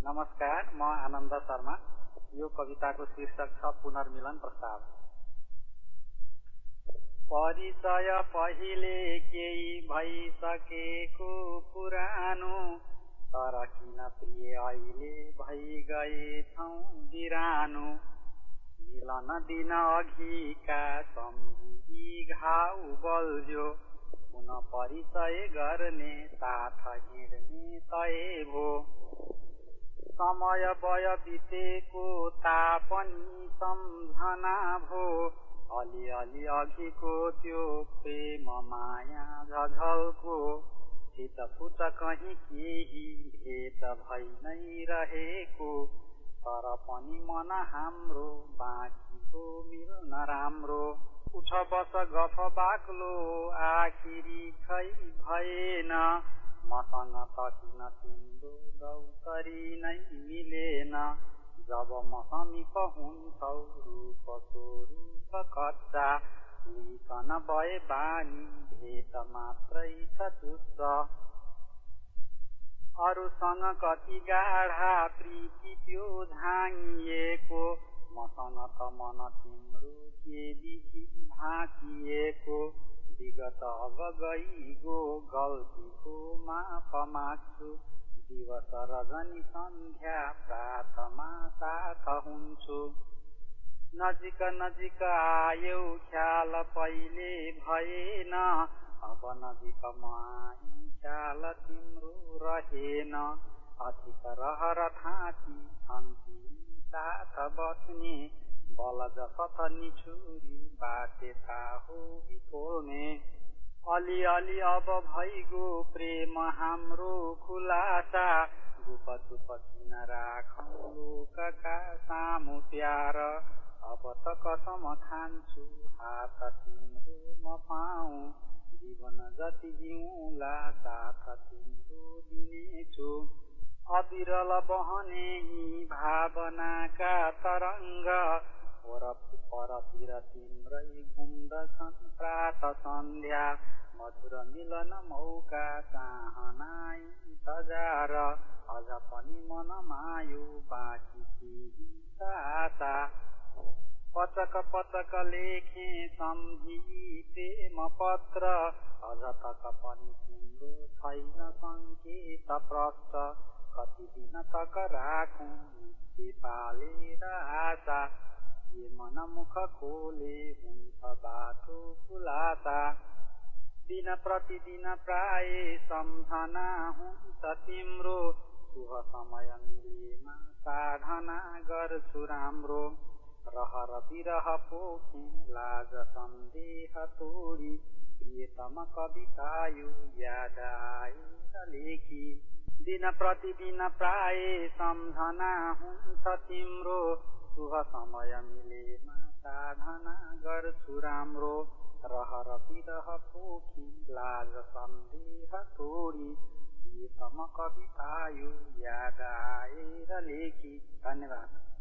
नमस्कार, म आनन्द शर्मा। यो कविताको शीर्षक छ पुनर्मिलन प्रस्ताव। परिचय पहिले केही भइसकेको पुरानो, तर किन प्रिय अहिले भइ गएछौं बिरानो। मिलन दिन अघिका सम्झी घाउ बल्झ्यो, पुनः परिचय गर्ने साथ हिँड्ने तय भो। समय बय बितेको तापनि सम्झना भो, अलि अघिको त्यो प्रेम माया झझल्को। छिटफुट कहीँ केही भेट भइ नै रहेको, तर पनि मन हाम्रो बाँकी हो मिल्न राम्रो। उठ बस गफ बाक्लो आखिरी खै भएन, मसँग त किन तिम्रो दौतरी नै मिलेन। जब म समीप हुन्छौ रूप स्वरूप कच्चा, लिकन भए बानी भेट मात्रै छ चुच्च। अरूसँग कति गाढा प्रीति त्यो झाँगिएको, मसँग त मन तिम्रो के विधि भाँचिएको। विगत अब गइगो गल्तीको माफ माग्छु, दिवस रजनी सन्ध्या प्रातमा साथ हुन्छु। नजिक आयौ ख्याल पहिले भएन, अब नजिक म आएँ ख्याल तिम्रो रहेन। अधिक रहर थाँती छन् ती साथ बस्ने, बल जसत निछुरी बाटे हो बितोल्ने। अलि अब भइगो प्रेम हाम्रो खुलासा, गुपचुप किन राखौं लोकका सामु प्यार। अब त कसम खान्छु हात तिम्रो म पाऊँ, जीवन जति जिउँला साथ तिम्रो दिनेछु। अविरल बहने यी भावनाका तरङ्ग, परतिर तिम्रै घुम्दछन् प्रात सन्ध्या। मधुर मिलन मौका चाहना इन्तजार, अझ पनि मनमा यो बाँकी केही छ आशा। पटक लेखे सम्झी प्रेम पत्र, अझ तक पनि तिम्रो छैन सङ्केत प्रष्ट। कति दिन तक राखौं नित्य पालेर आशा, ये मन मुख खोले हुन्छ बाटो खुलासा। दिन प्रतिदिन प्राय सम्झना हुन्छ तिम्रो, शुभ समय मिलेमा साधना गर्छु राम्रो। रहर विरह पोखे लाज सन्देह तोडी, प्रियतम कविता यो याद आएर लेखी। दिन प्रतिदिन प्राय सम्झना हुन्छ तिम्रो, शुभ समय मिलेमा साधना गर्छु राम्रो। रहर विरह पोखी लाज सन्देह तोडी, प्रियतम कविता यो याद आएर लेखी। धन्यवाद।